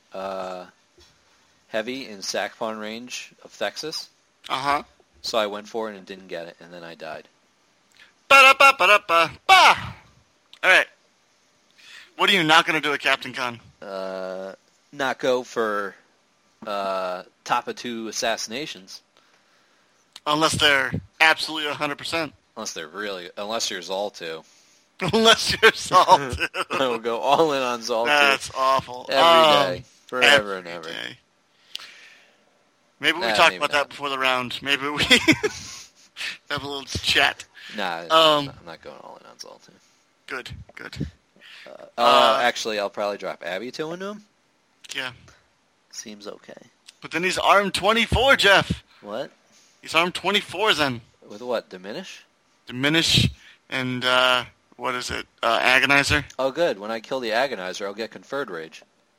heavy in sack pawn range of Thexus. Uh-huh. So I went for it and didn't get it, and then I died. Ba-da-ba-ba-da-ba. Alright. What are you not going to do at Captain Con? Not go for top of 2 assassinations. Unless they're absolutely 100%. Unless you're Zoltu. Unless you're salted. I will go all in on Zoltu. That's awful. Every day. Forever and ever. Day. Maybe we Nah, talk maybe about not. that before the round. Maybe we have a little chat. Nah, I'm not going all in on Zoltu. Good. Actually, I'll probably drop Abby 2 into him. Yeah. Seems okay. But then he's armed 24, Jeff. What? He's armed 24 then. With what? Diminish? Diminish and, what is it? Agonizer? Oh, good. When I kill the Agonizer, I'll get Conferred Rage.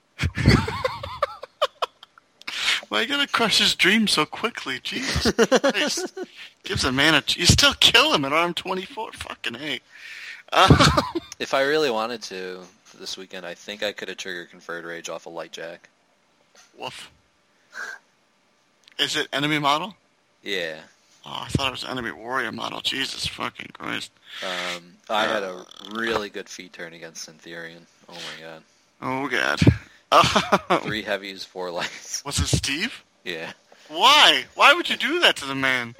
Why you gotta crush his dream so quickly? Jesus Christ. Gives a man you still kill him at arm 24. Fucking A. If I really wanted to this weekend, I think I could have triggered Conferred Rage off a Lightjack. Woof. Is it enemy model? Yeah. Oh, I thought it was enemy warrior model. Jesus fucking Christ. I had a really good feat turn against Syntherian. Oh my god. Oh god. 3 heavies, 4 lights. Was it Steve? Yeah. Why? Why would you do that to the man?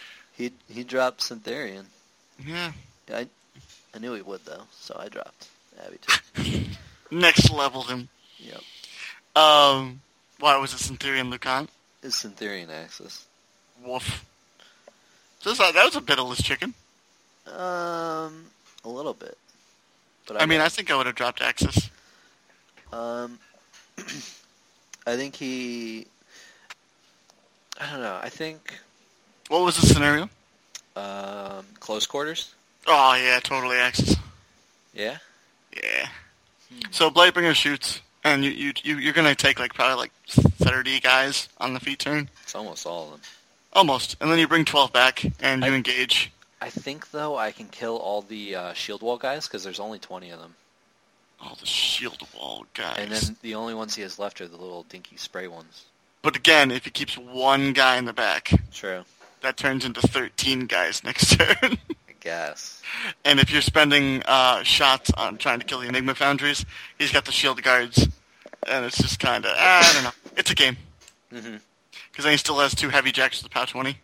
He dropped Syntherian. Yeah. I knew he would though, so I dropped. Yeah, me too. Next leveled him. Yep. Why was it Syntherian Lucan? It's Syntherian Axis. Woof. So that was a bitless chicken. A little bit. But I think I would have dropped Axis. I think he... I don't know. I think... What was the scenario? Close quarters? Oh, yeah, totally Axis. Yeah? Yeah. So Blightbringer shoots, and you're going to take probably 30 guys on the feet turn. It's almost all of them. Almost. And then you bring 12 back, and you engage. I think, though, I can kill all the shield wall guys, because there's only 20 of them. Oh, the shield wall guys. And then the only ones he has left are the little dinky spray ones. But again, if he keeps one guy in the back, True. that turns into 13 guys next turn. I guess. And if you're spending shots on trying to kill the Enigma Foundries, he's got the shield guards. And it's just kind of, I don't know. It's a game. Mm-hmm. Because then he still has 2 heavy jacks with the POW 20.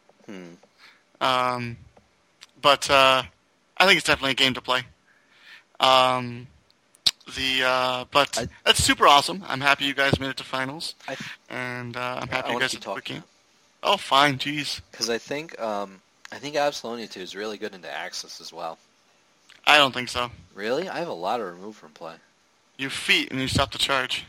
But I think it's definitely a game to play. But that's super awesome. I'm happy you guys made it to finals. And I'm happy you guys had a quick game. Oh, fine. Jeez. Because I think Absalonia 2 is really good into Axis as well. I don't think so. Really? I have a lot of remove from play. You feet and you stop the charge.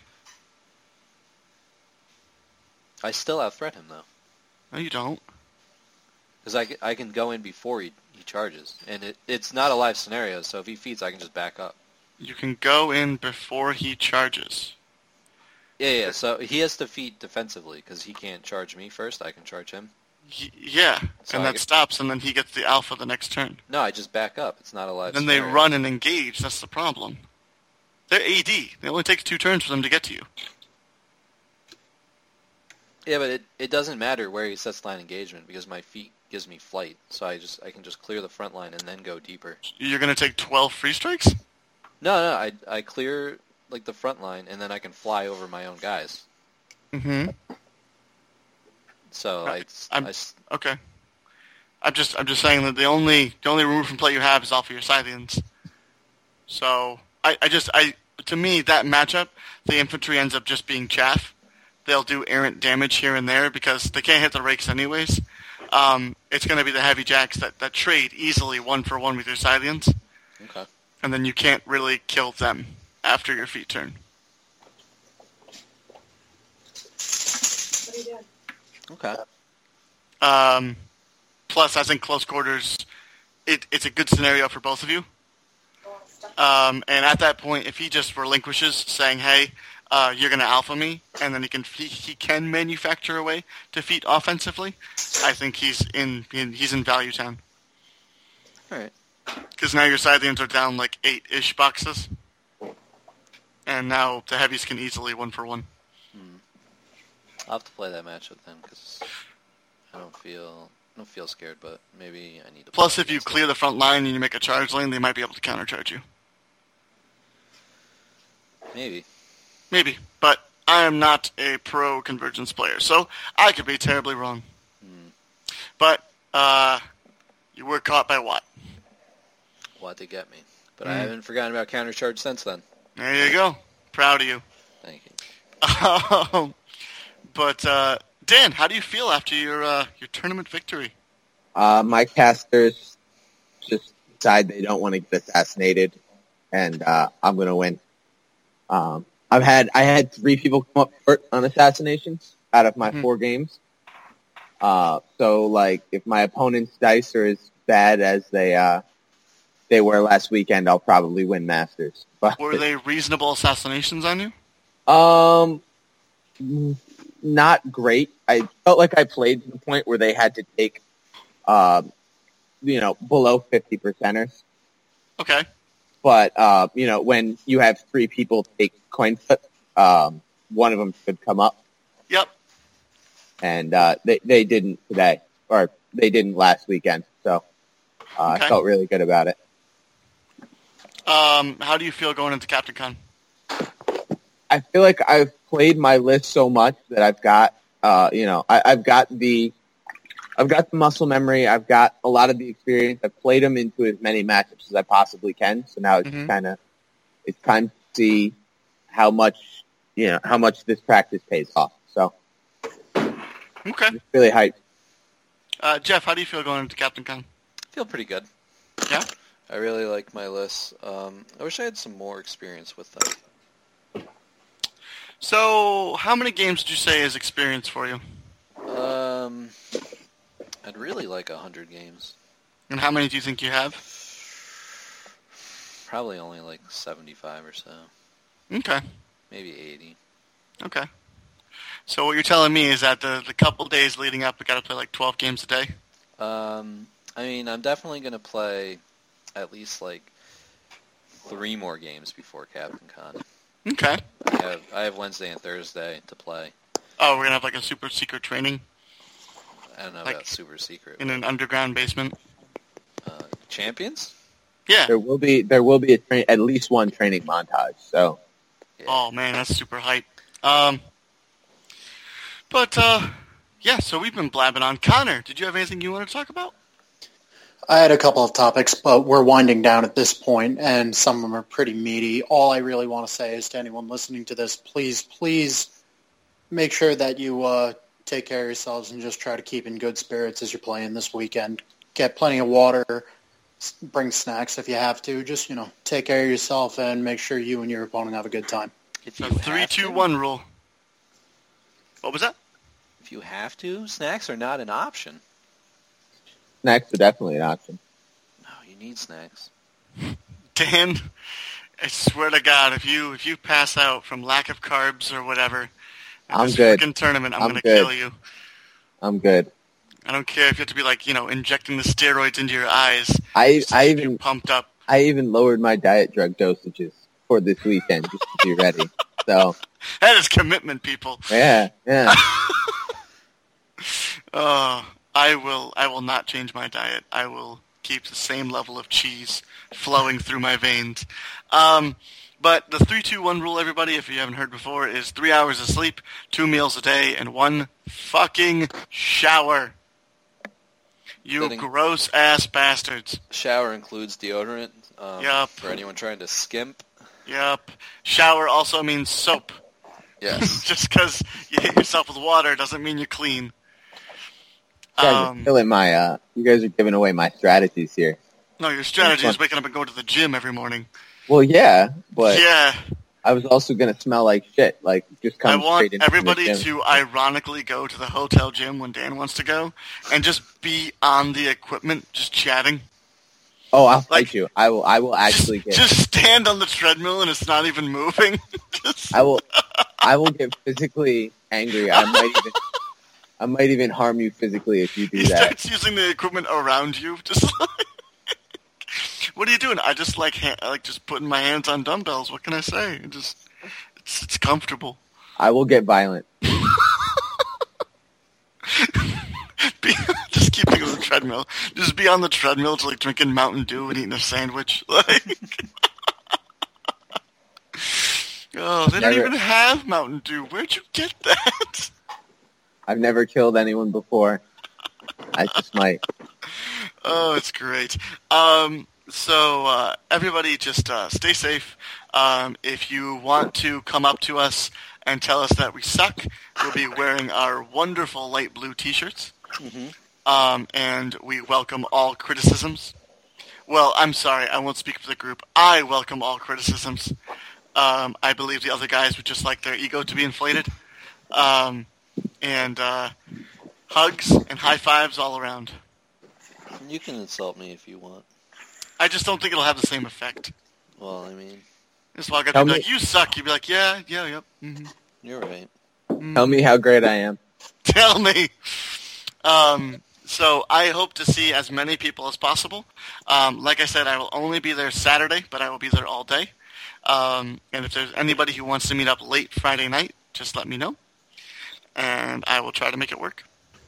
I still outthreat him, though. No, you don't. Because I can go in before he charges. And it's not a live scenario, so if he feeds, I can just back up. You can go in before he charges. Yeah, so he has to feed defensively, because he can't charge me first, I can charge him. Yeah, So and that stops, and then he gets the alpha the next turn. No, I just back up. It's not a live Then scenario. they run and engage, that's the problem. They're AD. It only takes 2 turns for them to get to you. Yeah, but it doesn't matter where he sets line engagement, because my feet gives me flight, so I can just clear the front line and then go deeper. You're going to take 12 free strikes? No, I clear the front line, and then I can fly over my own guys. Mm-hmm. So okay. I'm just saying that the only remove from play you have is off of your Scythians. So to me that matchup, the infantry ends up just being chaff. They'll do errant damage here and there because they can't hit the rakes anyways. It's going to be the heavy jacks that trade easily 1-for-1 with your Scythians. Okay. And then you can't really kill them after your feet turn. What are you doing? Okay. Plus, I think close quarters, it's a good scenario for both of you. And at that point, if he just relinquishes, saying, "Hey, you're going to alpha me," and then he can manufacture a way to feat offensively, I think he's in value town. All right. Because now your Scythians are down 8-ish boxes, and now the heavies can easily 1-for-1. I'll have to play that matchup then, because I don't feel scared, but maybe I need to. Plus, if you clear the front line and you make a charge lane, they might be able to countercharge you. Maybe, but I am not a pro convergence player, so I could be terribly wrong. But you were caught by Watt. Watt to get me, but I haven't forgotten about countercharge since then. There you go. Proud of you. Thank you. But Dan, how do you feel after your tournament victory? My casters just decide they don't want to get assassinated, and I'm going to win. I had 3 people come up short on assassinations out of my 4 games. So if my opponent's dice are as bad as they were last weekend, I'll probably win Masters. But were they reasonable assassinations on you? Not great. I felt like I played to the point where they had to take, below 50%ers. Okay. But, when you have 3 people take coin flip, one of them should come up. Yep. And they didn't today, or they didn't last weekend. So I felt really good about it. How do you feel going into Captain Con? I feel like I've played my list so much that I've got, I've got the muscle memory. I've got a lot of the experience. I've played them into as many matchups as I possibly can. So now it's just kind of it's time to see how much this practice pays off. So, Okay. it's really hyped. Jeff, how do you feel going into Captain Con? I feel pretty good. Yeah? I really like my lists. I wish I had some more experience with them. So, how many games would you say is experience for you? I'd really like 100 games. And how many do you think you have? Probably only like 75 or so. Okay. Maybe 80. Okay. So what you're telling me is that the couple days leading up, we got to play like 12 games a day? I mean, I'm definitely going to play at least like 3 more games before Captain Con. Okay. I have Wednesday and Thursday to play. Oh, we're going to have like a super secret training I don't know Like, about super secret. in an underground basement? Champions? Yeah. There will be at least one training montage. So Yeah. Oh, man, that's super hype. Yeah, so we've been blabbing on. Connor, did you have anything you want to talk about? I had a couple of topics, but we're winding down at this point, and some of them are pretty meaty. All I really want to say is to anyone listening to this, please make sure that you take care of yourselves and just try to keep in good spirits as you're playing this weekend. Get plenty of water, bring snacks if you have to. Just, take care of yourself and make sure you and your opponent have a good time. If The you have 3-2-1 to, rule. What was that? if you have to, snacks are not an option. snacks are definitely an option. No, you need snacks. Dan, I swear to God, if you pass out from lack of carbs or whatever, in I'm this good. freaking tournament, I'm I'm going to good. kill you. I'm good. I don't care if you have to be like, injecting the steroids into your eyes. I just to I keep you even pumped up. I even lowered my diet drug dosages for this weekend just to be ready. So That is commitment, people. yeah. I will not change my diet. I will keep the same level of cheese flowing through my veins. But the 3-2-1 rule, everybody, if you haven't heard before, is 3 hours of sleep, 2 meals a day, and 1 fucking shower. You Fitting. gross-ass bastards. Shower includes deodorant. Yup. For anyone trying to skimp. Yep. Shower also means soap. Yes. Just because you hit yourself with water doesn't mean you're clean. You guys are killing my. You guys are giving away my strategies here. No, your strategy is waking up and going to the gym every morning. Well, yeah, but Yeah. I was also gonna smell like shit. Like just I come want straight into everybody the gym. to ironically go to the hotel gym when Dan wants to go and just be on the equipment, just chatting. Oh, I'll like- fight you. I will actually get. Just stand on the treadmill and it's not even moving. Just- I will get physically angry. I might even harm you physically if you do he that. starts using the equipment around you. Just like, what are you doing? I just like just putting my hands on dumbbells. What can I say? It's comfortable. I will get violent. Just keep thinking of the treadmill. Just be on the treadmill to like drinking Mountain Dew and eating a sandwich. Like, oh, they don't Never- even have Mountain Dew. Where'd you get that? I've never killed anyone before. I just might. Oh, it's great. So everybody just stay safe. If you want to come up to us and tell us that we suck, we'll be wearing our wonderful light blue t-shirts. And we welcome all criticisms. Well, I'm sorry, I won't speak for the group. I welcome all criticisms. I believe the other guys would just like their ego to be inflated. And hugs and high fives all around. You can insult me if you want. I just don't think it'll have the same effect. Well, I mean, Just walk up Tell and be me- like, you suck. You'd be like, yeah, yep. Mm-hmm. you're right. Tell me how great I am. Tell me. So I hope to see as many people as possible. Like I said, I will only be there Saturday, but I will be there all day. And if there's anybody who wants to meet up late Friday night, just let me know. And I will try to make it work.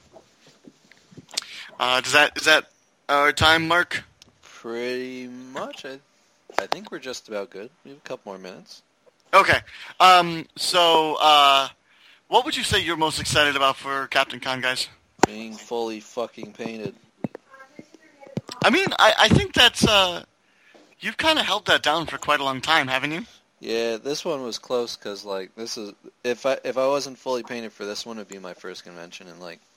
Is that our time, Mark? Pretty much. I think we're just about good. We have a couple more minutes. Okay. So what would you say you're most excited about for Captain Con, guys? Being fully fucking painted. I mean, I think that's You've kind of held that down for quite a long time, haven't you? Yeah, this one was close because like this is if I wasn't fully painted for this one, it'd be my first convention in like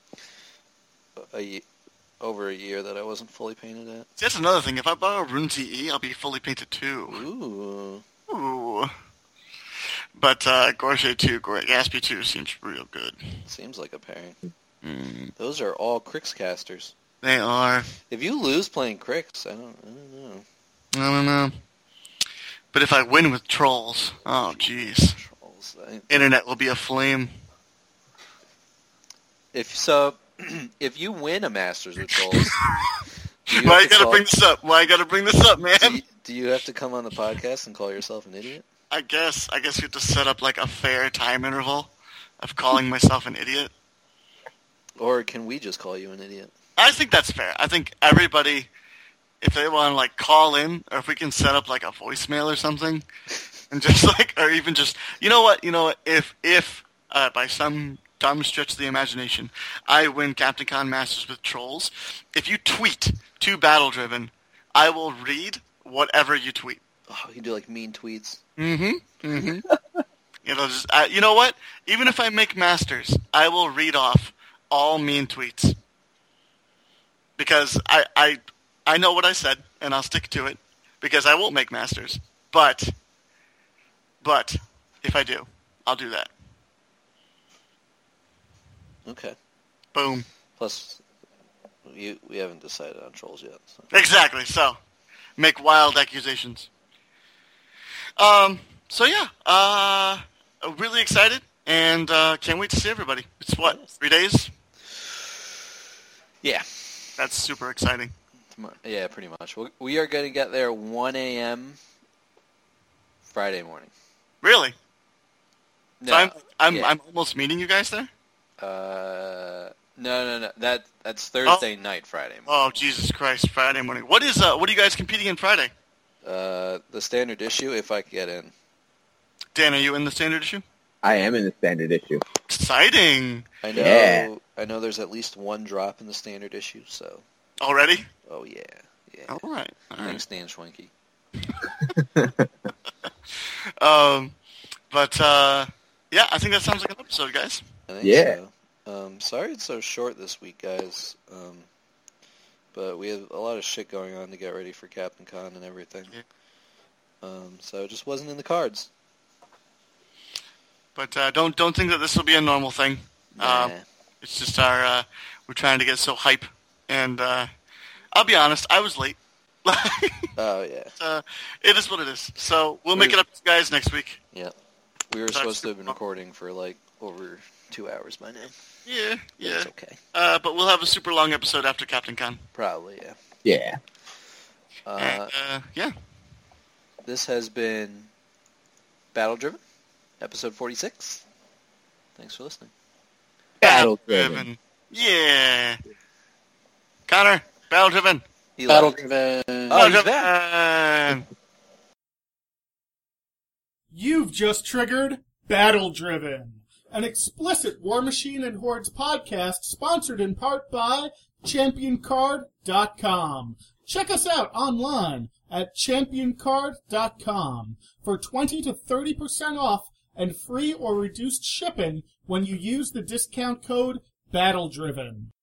over a year that I wasn't fully painted at. See, that's another thing. If I borrow Rune CE, I'll be fully painted too. Ooh. But Gorget 2, Gaspy 2 seems real good. Seems like a pairing. Those are all Crix casters. They are. If you lose playing Crix, I don't know. I don't know. But if I win with Trolls, oh jeez. Trolls. Internet will be aflame. If you win a Masters with Trolls, Why you gotta bring this up? Why I gotta bring this up, man? Do you have to come on the podcast and call yourself an idiot? I guess you have to set up like a fair time interval of calling myself an idiot. Or can we just call you an idiot? I think that's fair. I think everybody, if they want to like call in, or if we can set up like a voicemail or something, and just like, or even just, you know what, if by some dumb stretch of the imagination, I win Captain Con Masters with Trolls, if you tweet to Battle Driven, I will read whatever you tweet. Oh, you can do like mean tweets. You know what? Even if I make Masters, I will read off all mean tweets. Because I know what I said, and I'll stick to it, because I won't make Masters. But, if I do, I'll do that. Okay. Boom. Plus, we haven't decided on Trolls yet. So. Exactly, so, make wild accusations. So yeah, really excited, and can't wait to see everybody. It's what, 3 days? Yeah. That's super exciting. Yeah, pretty much. We are going to get there 1 a.m. Friday morning. Really? No, So I'm almost meeting you guys there? No. That's Thursday night, Friday morning. Oh, Jesus Christ, Friday morning. What are you guys competing in Friday? The standard issue, if I could get in. Dan, are you in the standard issue? I am in the standard issue. Exciting. I know. Yeah. I know there's at least one drop in the standard issue, so. Already? Oh, yeah. All right. Thanks, Dan Schwenke. Yeah, I think that sounds like an episode, guys. I think Yeah. so. Sorry it's so short this week, guys. But we have a lot of shit going on to get ready for Captain Con and everything. Yeah. So it just wasn't in the cards. But don't think that this will be a normal thing. Nah. It's just we're trying to get so hype, and I'll be honest, I was late. Oh, yeah. It is what it is. So we'll make it up to you guys next week. Yeah. We were supposed to have been recording for like over 2 hours by now. Yeah. It's okay. But we'll have a super long episode after Captain Con. Probably, yeah. Yeah. Yeah. This has been Battle Driven, episode 46. Thanks for listening. Battle Driven. Yeah. Connor, Battle Driven. Battle Driven. Oh, he's back. You've just triggered Battle Driven, an explicit War Machine and Hordes podcast sponsored in part by ChampionCard.com. Check us out online at ChampionCard.com for 20 to 30% off and free or reduced shipping when you use the discount code BattleDriven.